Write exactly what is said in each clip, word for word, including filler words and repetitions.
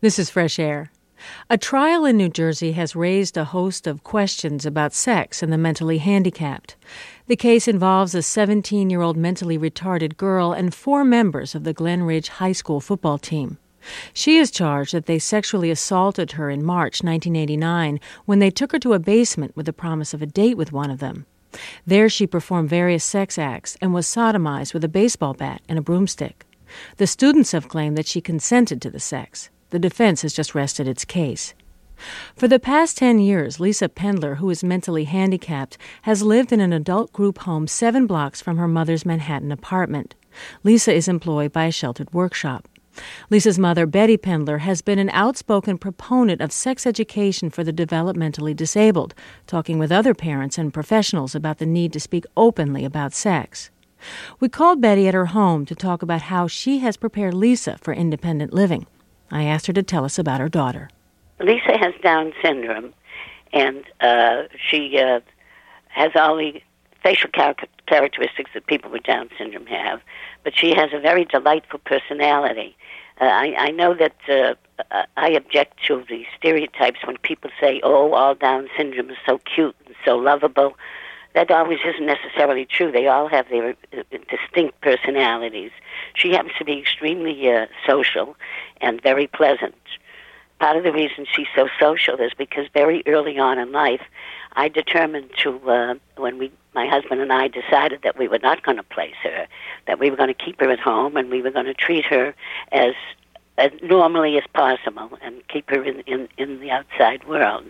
This is Fresh Air. A trial in New Jersey has raised a host of questions about sex and the mentally handicapped. The case involves a seventeen-year-old mentally retarded girl and four members of the Glen Ridge High School football team. She is charged that they sexually assaulted her in March nineteen eighty-nine when they took her to a basement with the promise of a date with one of them. There she performed various sex acts and was sodomized with a baseball bat and a broomstick. The students have claimed that she consented to the sex. The defense has just rested its case. For the past ten years, Lisa Pendler, who is mentally handicapped, has lived in an adult group home seven blocks from her mother's Manhattan apartment. Lisa is employed by a sheltered workshop. Lisa's mother, Betty Pendler, has been an outspoken proponent of sex education for the developmentally disabled, talking with other parents and professionals about the need to speak openly about sex. We called Betty at her home to talk about how she has prepared Lisa for independent living. I asked her to tell us about her daughter. Lisa has Down syndrome, and uh, she uh, has all the facial char- characteristics that people with Down syndrome have, but she has a very delightful personality. Uh, I, I know that uh, I object to the stereotypes when people say, oh, all Down syndrome is so cute and so lovable. That always isn't necessarily true. They all have their uh, distinct personalities. She happens to be extremely uh, social and very pleasant. Part of the reason she's so social is because very early on in life, I determined to, uh, when we, my husband and I decided that we were not going to place her, that we were going to keep her at home and we were going to treat her as, as normally as possible and keep her in, in, in the outside world.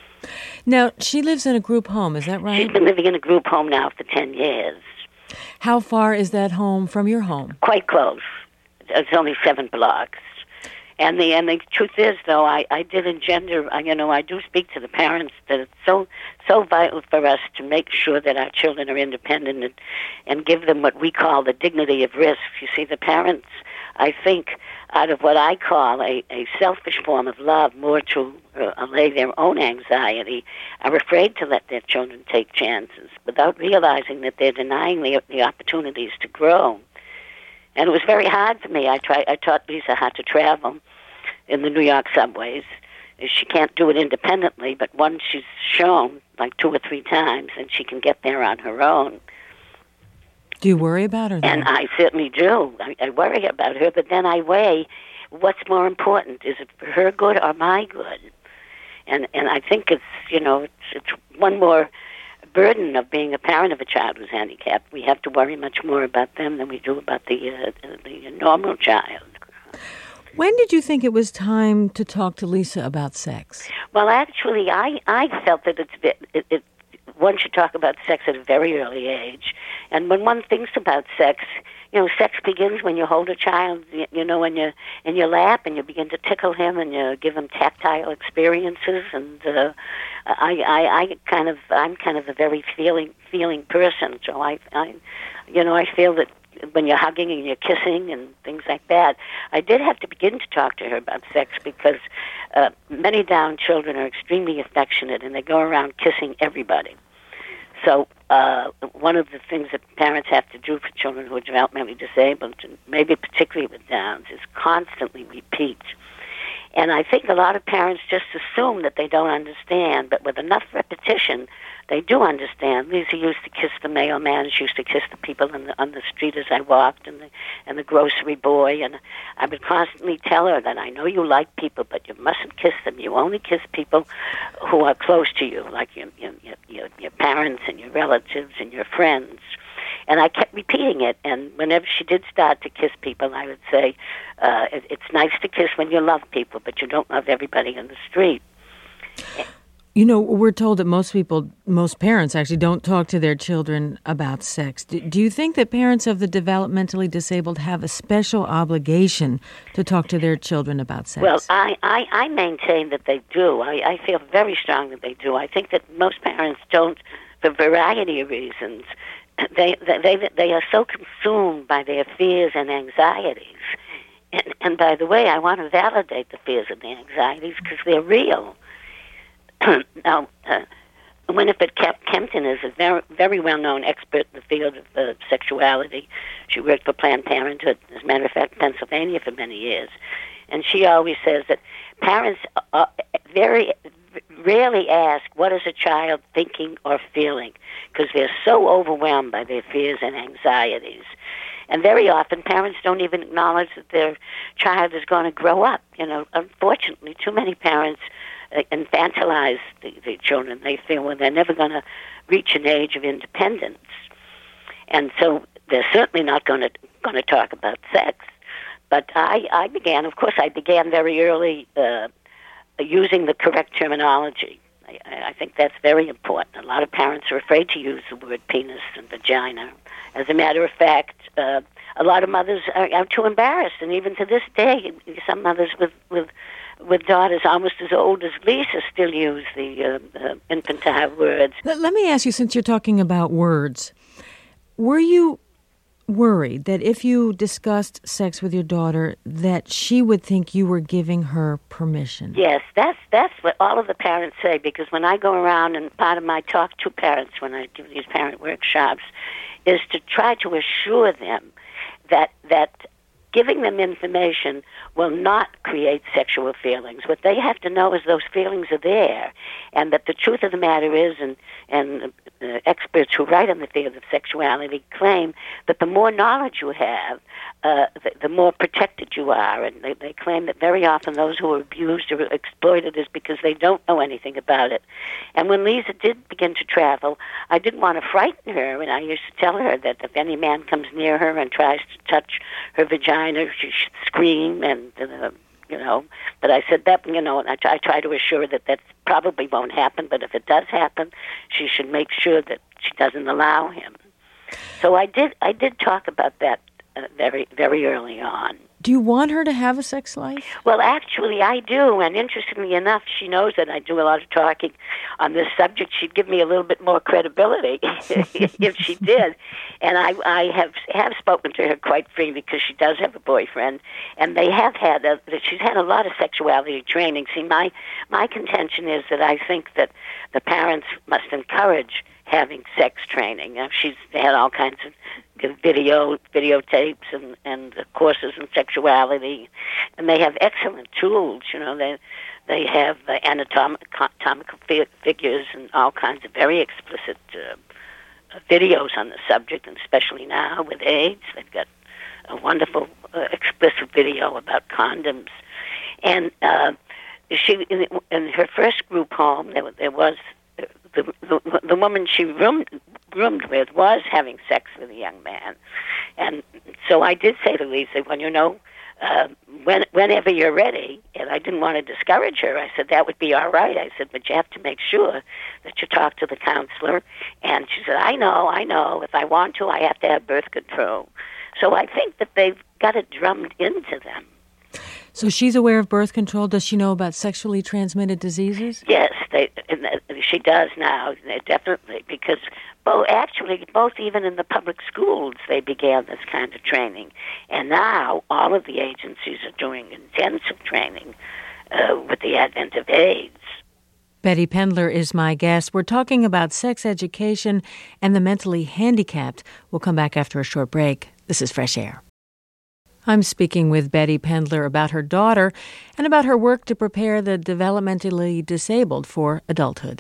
Now, she lives in a group home, is that right? She's been living in a group home now for ten years. How far is that home from your home? Quite close. It's only seven blocks. And the and the truth is, though, I, I did engender, you know, I do speak to the parents that it's so so vital for us to make sure that our children are independent and, and give them what we call the dignity of risk. You see, the parents, I think, out of what I call a, a selfish form of love, more to uh, allay their own anxiety, are afraid to let their children take chances without realizing that they're denying the, the opportunities to grow. And it was very hard for me. I try, I taught Lisa how to travel in the New York subways. She can't do it independently, but once she's shown, like two or three times, and she can get there on her own. Do you worry about her, then? And I certainly do. I, I worry about her, but then I weigh what's more important. Is it for her good or my good? And and I think it's, you know, it's, it's one more burden of being a parent of a child who's handicapped. We have to worry much more about them than we do about the uh, the normal child. When did you think it was time to talk to Lisa about sex? Well, actually, I, I felt that it's it, it, one should talk about sex at a very early age. And when one thinks about sex, you know, sex begins when you hold a child, you know, in your in your lap, and you begin to tickle him, and you give him tactile experiences. And uh, I, I, I kind of, I'm kind of a very feeling feeling person, so I, I, you know, I feel that when you're hugging and you're kissing and things like that, I did have to begin to talk to her about sex because uh, many Down children are extremely affectionate, and they go around kissing everybody. So uh, one of the things that parents have to do for children who are developmentally disabled, and maybe particularly with Downs, is constantly repeat. And I think a lot of parents just assume that they don't understand, but with enough repetition, they do understand. Lisa used to kiss the mailman. She used to kiss the people on the, on the street as I walked, and the, and the grocery boy. And I would constantly tell her that I know you like people, but you mustn't kiss them. You only kiss people who are close to you, like your, your, your, your parents and your relatives and your friends. And I kept repeating it, and whenever she did start to kiss people, I would say, uh, it, it's nice to kiss when you love people, but you don't love everybody in the street. You know, we're told that most people, most parents actually don't talk to their children about sex. Do, do you think that parents of the developmentally disabled have a special obligation to talk to their children about sex? Well, I, I, I maintain that they do. I, I feel very strong that they do. I think that most parents don't, for a variety of reasons. They, they, they are so consumed by their fears and anxieties. And, and by the way, I want to validate the fears and the anxieties because they're real. Now, uh, Winifred Kempton is a very, very well-known expert in the field of uh, sexuality. She worked for Planned Parenthood, as a matter of fact, Pennsylvania for many years. And she always says that parents uh, very rarely ask, what is a child thinking or feeling? Because they're so overwhelmed by their fears and anxieties. And very often, parents don't even acknowledge that their child is going to grow up. You know, unfortunately, too many parents uh, infantilize the, the children. They feel, well, they're never going to reach an age of independence. And so they're certainly not going to going to talk about sex. But I, I began, of course, I began very early uh, using the correct terminology. I, I think that's very important. A lot of parents are afraid to use the word penis and vagina. As a matter of fact, uh, a lot of mothers are, are too embarrassed, and even to this day, some mothers with with, with daughters almost as old as Lisa still use the uh, uh, infantile words. Let, let me ask you, since you're talking about words, were you worried that if you discussed sex with your daughter, that she would think you were giving her permission? Yes, that's that's what all of the parents say, because when I go around, and part of my talk to parents when I do these parent workshops is to try to assure them that that giving them information will not create sexual feelings. What they have to know is those feelings are there, and that the truth of the matter is, and, and uh, experts who write in the field of sexuality claim that the more knowledge you have, uh, the, the more protected you are. And they, they claim that very often those who are abused or exploited is because they don't know anything about it. And when Lisa did begin to travel, I didn't want to frighten her, and I used to tell her that if any man comes near her and tries to touch her vagina, she should scream, and uh, you know. But I said that, you know, and I, t- I try to assure her that that probably won't happen. But if it does happen, she should make sure that she doesn't allow him. So I did. I did talk about that uh, very, very early on. Do you want her to have a sex life? Well, actually, I do, and interestingly enough, she knows that I do a lot of talking on this subject. She'd give me a little bit more credibility if she did. And I, I have have spoken to her quite freely because she does have a boyfriend, and they have had a, she's had a lot of sexuality training. See, my my contention is that I think that the parents must encourage having sex training. Now, she's had all kinds of video videotapes and, and courses in sexuality, and they have excellent tools. You know, they they have uh, anatomic, anatomical fi- figures and all kinds of very explicit uh, videos on the subject, and especially now with AIDS, they've got a wonderful uh, explicit video about condoms. And uh, she, in, in her first group home, there, there was the, the the woman she roomed roomed with was having sex with a young man, and so I did say to Lisa, well, you know, uh, when, whenever you're ready, and I didn't want to discourage her. I said that would be all right. I said, but you have to make sure that you talk to the counselor. And she said, I know, I know. If I want to, I have to have birth control. So I think that they've got it drummed into them. So she's aware of birth control. Does she know about sexually transmitted diseases? Yes, they, she does now, definitely, because both, actually, both even in the public schools, they began this kind of training. And now all of the agencies are doing intensive training uh, with the advent of AIDS. Betty Pendler is my guest. We're talking about sex education and the mentally handicapped. We'll come back after a short break. This is Fresh Air. I'm speaking with Betty Pendler about her daughter and about her work to prepare the developmentally disabled for adulthood.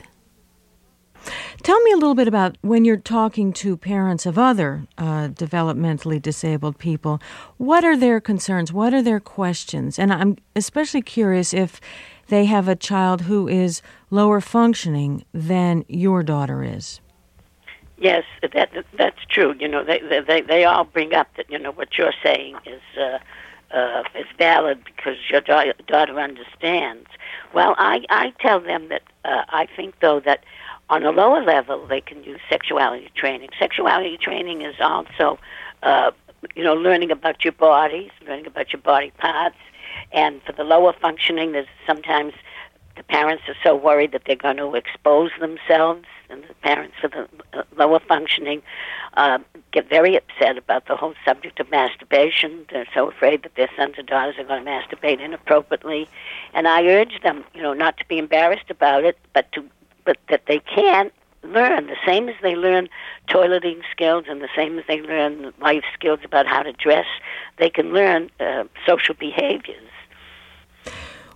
Tell me a little bit about when you're talking to parents of other uh, developmentally disabled people, what are their concerns? What are their questions? And I'm especially curious if they have a child who is lower functioning than your daughter is. Yes, that that's true. You know, they they they all bring up that, you know, what you're saying is uh, uh, is valid because your da- daughter understands. Well, I I tell them that uh, I think though that on a lower level they can use sexuality training. Sexuality training is also uh, you know, learning about your bodies, learning about your body parts, and for the lower functioning, there's sometimes the parents are so worried that they're going to expose themselves, and the parents for the lower functioning uh, get very upset about the whole subject of masturbation. They're so afraid that their sons or daughters are going to masturbate inappropriately. And I urge them, you know, not to be embarrassed about it, but to but that they can learn the same as they learn toileting skills and the same as they learn life skills about how to dress. They can learn uh, social behaviors.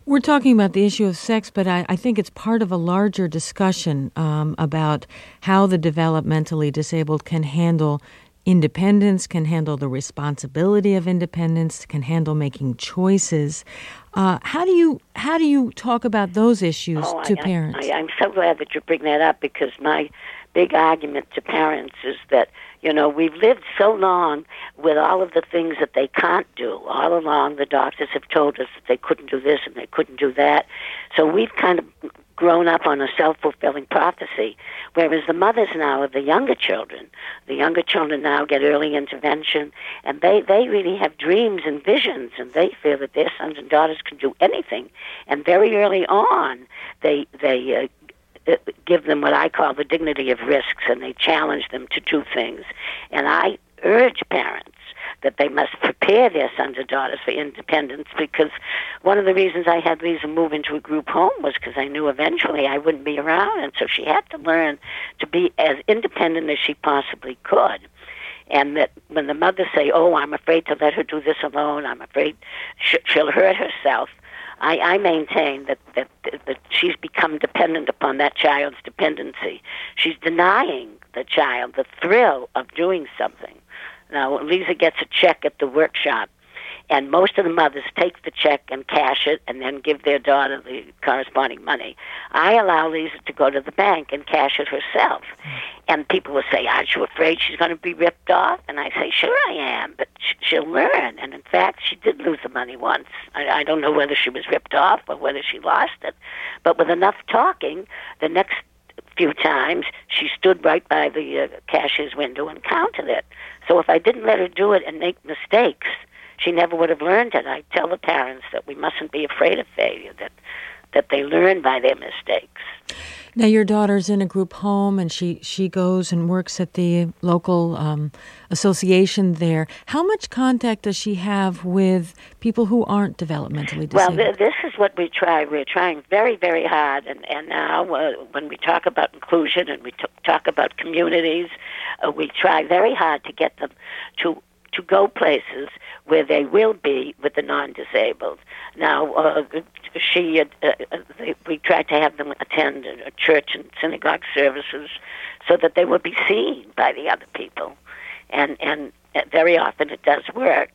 We're talking about the issue of sex, but I, I think it's part of a larger discussion um, about how the developmentally disabled can handle independence, can handle the responsibility of independence, can handle making choices. Uh, how do you how do you talk about those issues oh, to I, parents? I, I'm so glad that you bring that up, because my big argument to parents is that, you know, we've lived so long with all of the things that they can't do. All along, the doctors have told us that they couldn't do this and they couldn't do that. So we've kind of grown up on a self-fulfilling prophecy, whereas the mothers now of the younger children, the younger children now get early intervention, and they, they really have dreams and visions, and they feel that their sons and daughters can do anything. And very early on, they they uh, give them what I call the dignity of risks, and they challenge them to do things. And I urge parents that they must prepare their sons and daughters for independence, because one of the reasons I had Lisa move into a group home was because I knew eventually I wouldn't be around, and so she had to learn to be as independent as she possibly could. And that when the mothers say, oh, I'm afraid to let her do this alone, I'm afraid sh- she'll hurt herself, I, I maintain that, that that she's become dependent upon that child's dependency. She's denying the child the thrill of doing something. Now, Lisa gets a check at the workshop, and most of the mothers take the check and cash it and then give their daughter the corresponding money. I allow Lisa to go to the bank and cash it herself. And people will say, aren't you afraid she's going to be ripped off? And I say, sure I am, but sh- she'll learn. And in fact, she did lose the money once. I, I don't know whether she was ripped off or whether she lost it. But with enough talking, the next few times, she stood right by the uh, cashier's window and counted it. So if I didn't let her do it and make mistakes, she never would have learned it. I tell the parents that we mustn't be afraid of failure, that that they learn by their mistakes. Now, your daughter's in a group home, and she, she goes and works at the local um, association there. How much contact does she have with people who aren't developmentally disabled? Well, th- this is what we try. We're trying very, very hard. And, and now uh, when we talk about inclusion and we t- talk about communities, uh, we try very hard to get them to to go places where they will be with the non-disabled. Now, uh, she, uh, they, we try to have them attend a church and synagogue services so that they will be seen by the other people. And, and very often it does work.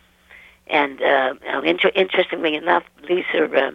And uh, inter- interestingly enough, Lisa uh,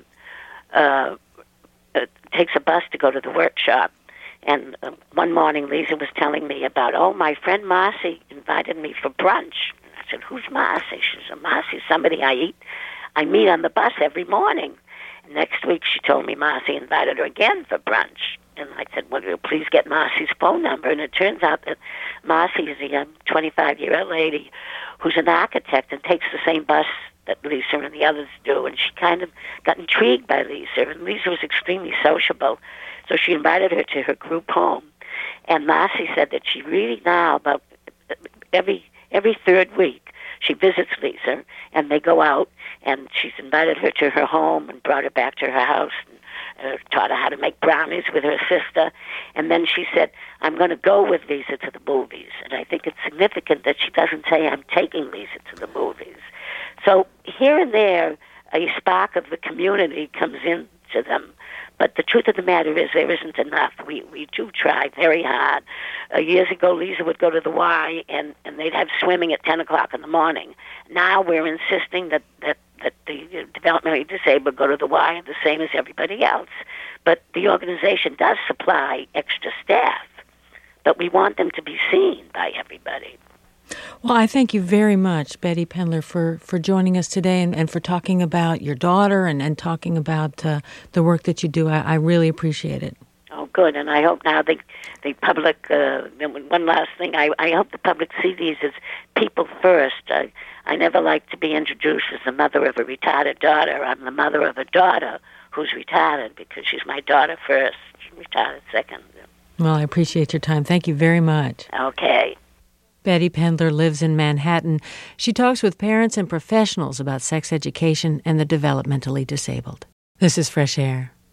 uh, uh, takes a bus to go to the workshop. And uh, one morning, Lisa was telling me about, oh, my friend Marcy invited me for brunch. And I said, who's Marcy? She said, Marcy's somebody I eat. I meet on the bus every morning. And next week, she told me Marcy invited her again for brunch. And I said, well, please get Marcy's phone number. And it turns out that Marcy is a young twenty-five-year-old lady who's an architect and takes the same bus that Lisa and the others do. And she kind of got intrigued by Lisa. And Lisa was extremely sociable. So she invited her to her group home. And Marcy said that she really now, about every every third week, she visits Lisa, and they go out, and she's invited her to her home and brought her back to her house and uh, taught her how to make brownies with her sister. And then she said, I'm going to go with Lisa to the movies. And I think it's significant that she doesn't say, I'm taking Lisa to the movies. So here and there, a spark of the community comes into them. But the truth of the matter is there isn't enough. We we do try very hard. Uh, years ago, Lisa would go to the Y, and, and they'd have swimming at ten o'clock in the morning. Now we're insisting that, that, that the developmentally disabled go to the Y the same as everybody else. But the organization does supply extra staff. But we want them to be seen by everybody. Well, I thank you very much, Betty Pendler, for, for joining us today and, and for talking about your daughter and, and talking about uh, the work that you do. I, I really appreciate it. Oh, good. And I hope now the, the public, uh, one last thing, I, I hope the public see these as people first. I, I never like to be introduced as the mother of a retarded daughter. I'm the mother of a daughter who's retarded because she's my daughter first, she's retarded second. Well, I appreciate your time. Thank you very much. Okay. Betty Pendler lives in Manhattan. She talks with parents and professionals about sex education and the developmentally disabled. This is Fresh Air.